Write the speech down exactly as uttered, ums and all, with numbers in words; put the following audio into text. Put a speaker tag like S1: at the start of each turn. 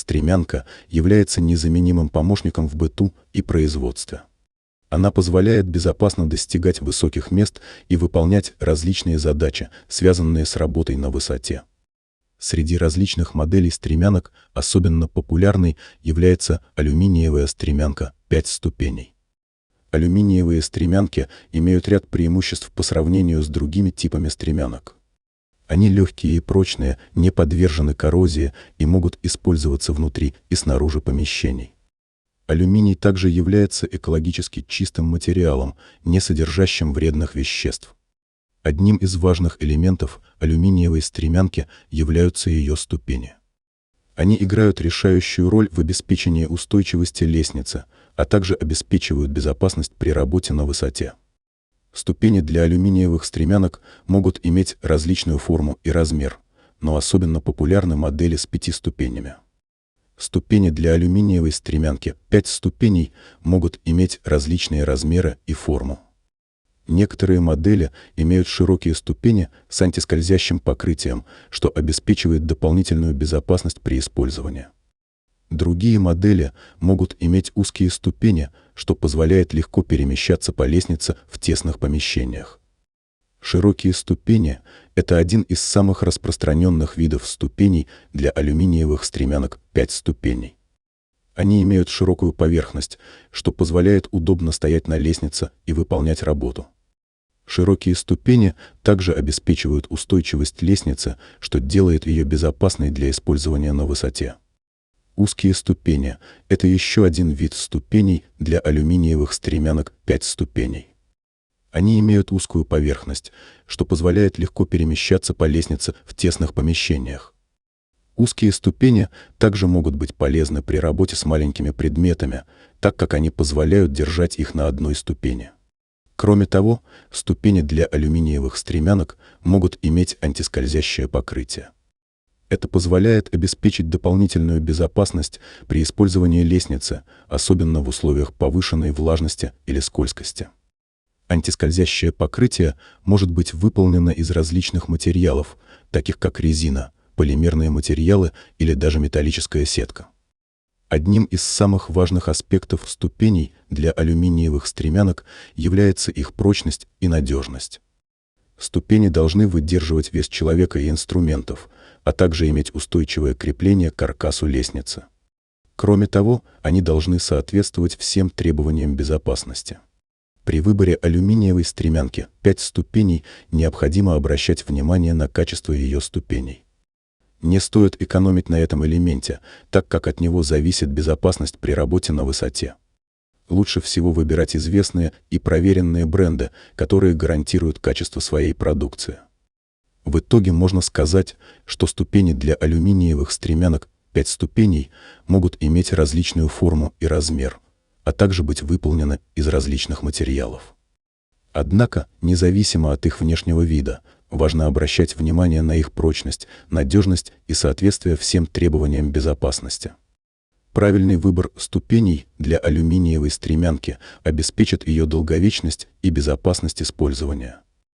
S1: стремянка является незаменимым помощником в быту и производстве. Она позволяет безопасно достигать высоких мест и выполнять различные задачи, связанные с работой на высоте. Среди различных моделей стремянок особенно популярной является алюминиевая стремянка пять ступеней. Алюминиевые стремянки имеют ряд преимуществ по сравнению с другими типами стремянок. Они легкие и прочные, не подвержены коррозии и могут использоваться внутри и снаружи помещений. Алюминий также является экологически чистым материалом, не содержащим вредных веществ. Одним из важных элементов алюминиевой стремянки являются ее ступени. Они играют решающую роль в обеспечении устойчивости лестницы, а также обеспечивают безопасность при работе на высоте. Ступени для алюминиевых стремянок могут иметь различную форму и размер, но особенно популярны модели с пяти ступенями. Ступени для алюминиевой стремянки пять ступеней могут иметь различные размеры и форму. Некоторые модели имеют широкие ступени с антискользящим покрытием, что обеспечивает дополнительную безопасность при использовании. Другие модели могут иметь узкие ступени, что позволяет легко перемещаться по лестнице в тесных помещениях. Широкие ступени – это один из самых распространенных видов ступеней для алюминиевых стремянок пять ступеней. Они имеют широкую поверхность, что позволяет удобно стоять на лестнице и выполнять работу. Широкие ступени также обеспечивают устойчивость лестницы, что делает ее безопасной для использования на высоте. Узкие ступени – это еще один вид ступеней для алюминиевых стремянок пять ступеней. Они имеют узкую поверхность, что позволяет легко перемещаться по лестнице в тесных помещениях. Узкие ступени также могут быть полезны при работе с маленькими предметами, так как они позволяют держать их на одной ступени. Кроме того, ступени для алюминиевых стремянок могут иметь антискользящее покрытие. Это позволяет обеспечить дополнительную безопасность при использовании лестницы, особенно в условиях повышенной влажности или скользкости. Антискользящее покрытие может быть выполнено из различных материалов, таких как резина, полимерные материалы или даже металлическая сетка. Одним из самых важных аспектов ступеней для алюминиевых стремянок является их прочность и надежность. Ступени должны выдерживать вес человека и инструментов, а также иметь устойчивое крепление к каркасу лестницы. Кроме того, они должны соответствовать всем требованиям безопасности. При выборе алюминиевой стремянки пять ступеней необходимо обращать внимание на качество ее ступеней. Не стоит экономить на этом элементе, так как от него зависит безопасность при работе на высоте. Лучше всего выбирать известные и проверенные бренды, которые гарантируют качество своей продукции. В итоге можно сказать, что ступени для алюминиевых стремянок пять ступеней могут иметь различную форму и размер, а также быть выполнены из различных материалов. Однако, независимо от их внешнего вида, важно обращать внимание на их прочность, надежность и соответствие всем требованиям безопасности. Правильный выбор ступеней для алюминиевой стремянки обеспечит ее долговечность и безопасность использования.